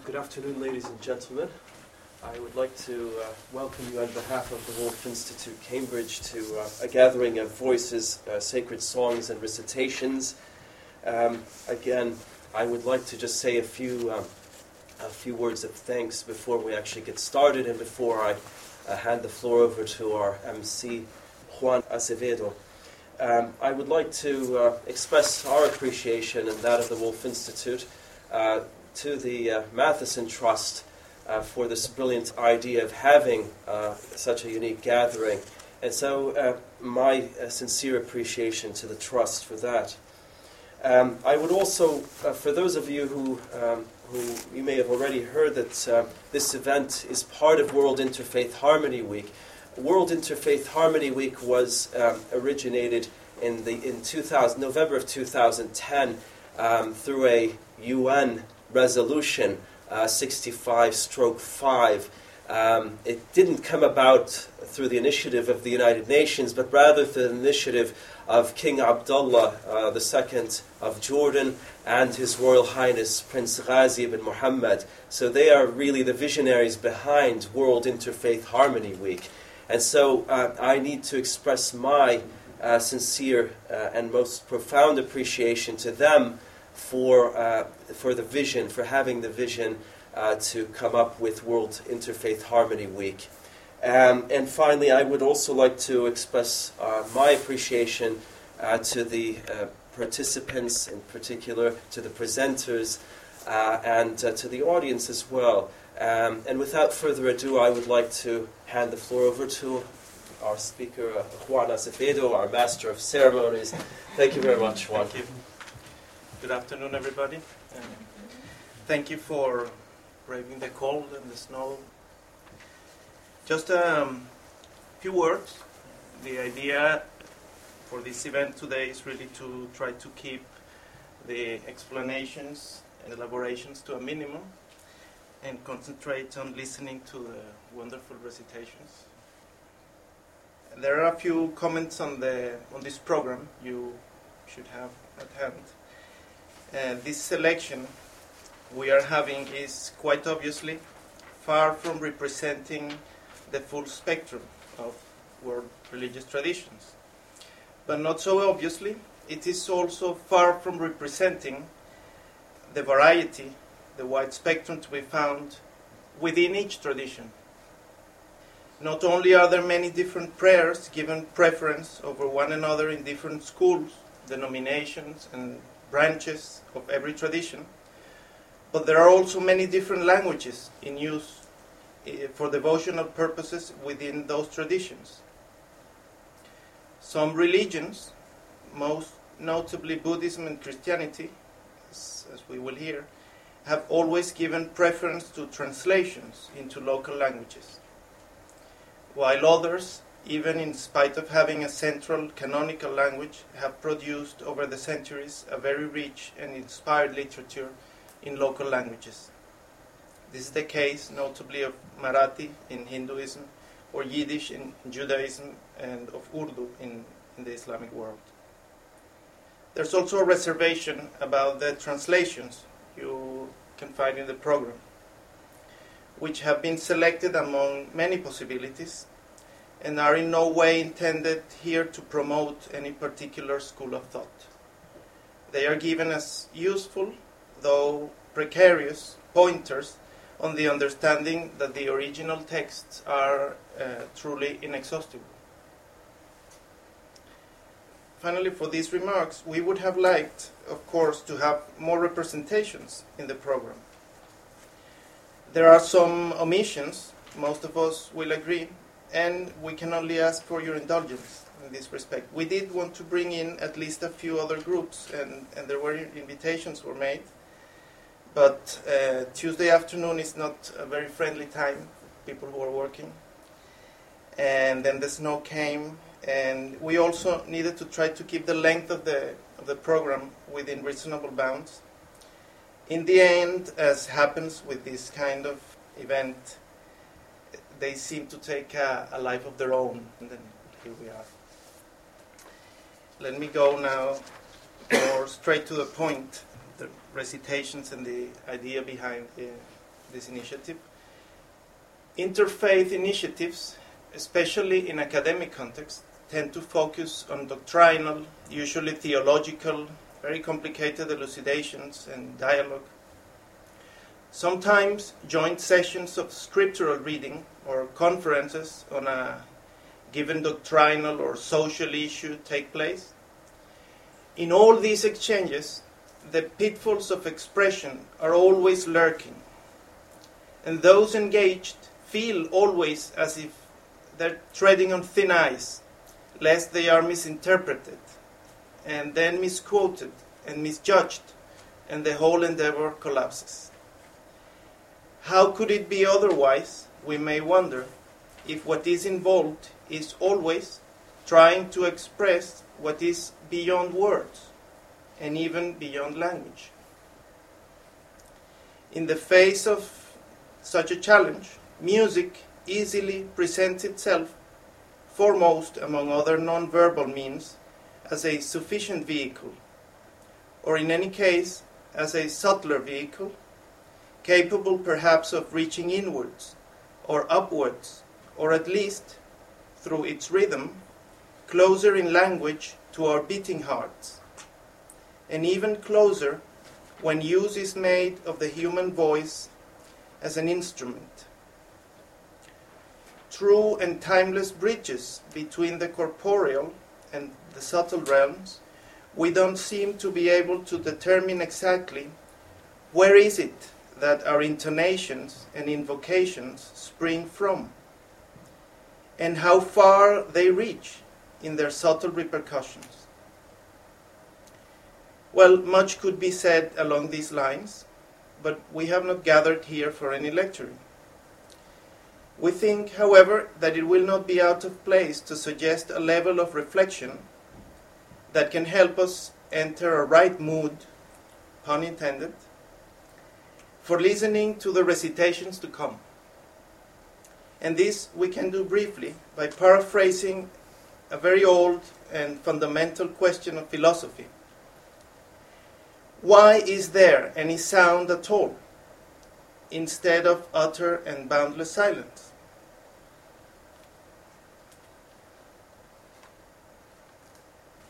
Good afternoon, ladies and gentlemen. I would like to welcome you on behalf of the Woolf Institute Cambridge to a gathering of voices, sacred songs and recitations. Again, I would like to just say a few words of thanks before we actually get started and before I hand the floor over to our MC, Juan Acevedo. I would like to express our appreciation and that of the Woolf Institute to the Matheson Trust for this brilliant idea of having such a unique gathering. And so my sincere appreciation to the Trust for that. I would also, for those of you who you may have already heard that this event is part of World Interfaith Harmony Week. World Interfaith Harmony Week was originated in November of 2010 through a UN resolution 65/5. It didn't come about through the initiative of the United Nations, but rather through the initiative of King Abdullah II of Jordan and His Royal Highness Prince Ghazi ibn Muhammad. So they are really the visionaries behind World Interfaith Harmony Week. And so I need to express my sincere and most profound appreciation to them for the vision, for having the vision to come up with World Interfaith Harmony Week. And finally, I would also like to express my appreciation to the participants, in particular to the presenters, and to the audience as well. And without further ado, I would like to hand the floor over to our speaker, Juan Acevedo, our Master of Ceremonies. Thank you very much, Juan. Thank you. Good afternoon, everybody. Thank you for braving the cold and the snow. Just a few words. The idea for this event today is really to try to keep the explanations and elaborations to a minimum and concentrate on listening to the wonderful recitations. There are a few comments on this program you should have at hand. This selection we are having is quite obviously far from representing the full spectrum of world religious traditions. But not so obviously, it is also far from representing the variety, the wide spectrum to be found within each tradition. Not only are there many different prayers given preference over one another in different schools, denominations, and branches of every tradition, but there are also many different languages in use for devotional purposes within those traditions. Some religions, most notably Buddhism and Christianity, as we will hear, have always given preference to translations into local languages, while others, even in spite of having a central canonical language, have produced over the centuries a very rich and inspired literature in local languages. This is the case notably of Marathi in Hinduism, or Yiddish in Judaism, and of Urdu in the Islamic world. There's also a reservation about the translations you can find in the program, which have been selected among many possibilities and are in no way intended here to promote any particular school of thought. They are given as useful, though precarious, pointers on the understanding that the original texts are truly inexhaustible. Finally, for these remarks, we would have liked, of course, to have more representations in the program. There are some omissions, most of us will agree, and we can only ask for your indulgence in this respect. We did want to bring in at least a few other groups, and there were invitations were made, but Tuesday afternoon is not a very friendly time for people who are working. And then the snow came, and we also needed to try to keep the length of the program within reasonable bounds. In the end, as happens with this kind of event, they seem to take a life of their own, and then here we are. Let me go now more straight to the point, the recitations and the idea behind this initiative. Interfaith initiatives, especially in academic context, tend to focus on doctrinal, usually theological, very complicated elucidations and dialogue. Sometimes joint sessions of scriptural reading or conferences on a given doctrinal or social issue take place. In all these exchanges, the pitfalls of expression are always lurking, and those engaged feel always as if they're treading on thin ice, lest they are misinterpreted, and then misquoted and misjudged, and the whole endeavor collapses. How could it be otherwise, we may wonder, if what is involved is always trying to express what is beyond words, and even beyond language? In the face of such a challenge, music easily presents itself foremost among other non-verbal means as a sufficient vehicle, or in any case as a subtler vehicle, capable perhaps of reaching inwards or upwards, or at least, through its rhythm, closer in language to our beating hearts, and even closer when use is made of the human voice as an instrument. True and timeless bridges between the corporeal and the subtle realms, we don't seem to be able to determine exactly where is it that our intonations and invocations spring from, and how far they reach in their subtle repercussions. Well, much could be said along these lines, but we have not gathered here for any lecturing. We think, however, that it will not be out of place to suggest a level of reflection that can help us enter a right mood, pun intended, for listening to the recitations to come. And this we can do briefly by paraphrasing a very old and fundamental question of philosophy. Why is there any sound at all, instead of utter and boundless silence?